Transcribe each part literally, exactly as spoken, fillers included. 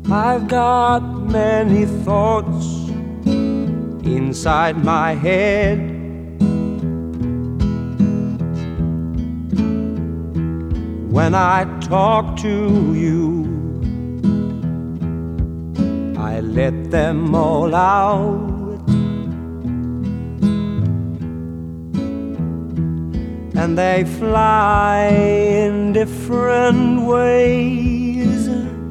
I've got many thoughts inside my head. When I talk to you, I let them all out, and they fly in different ways,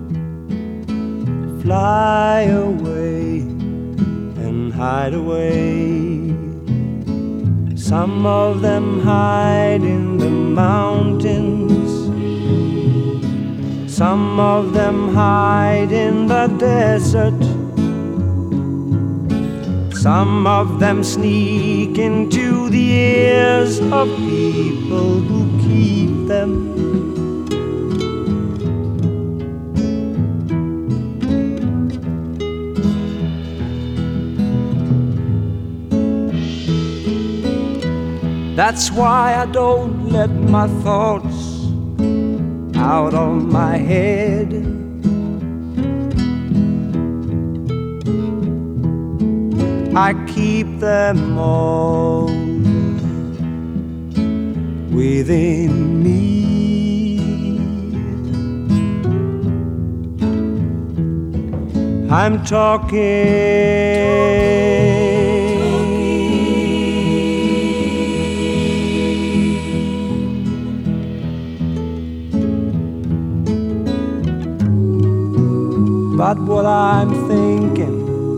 fly away and hide away. Some of them hide in the mountains, some of them hide in the desert, some of them sneak into the ears of people who keep them. That's why I don't let my thoughts out of my head. I keep them all within me. I'm talking but what I'm thinking,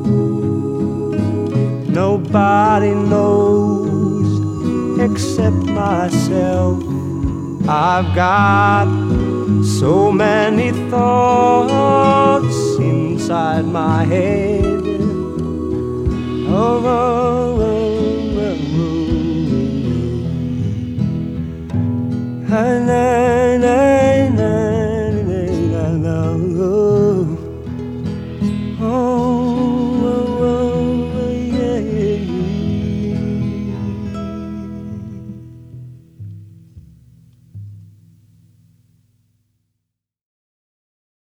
nobody knows except myself. I've got so many thoughts inside my head. Oh, oh, oh, oh, oh.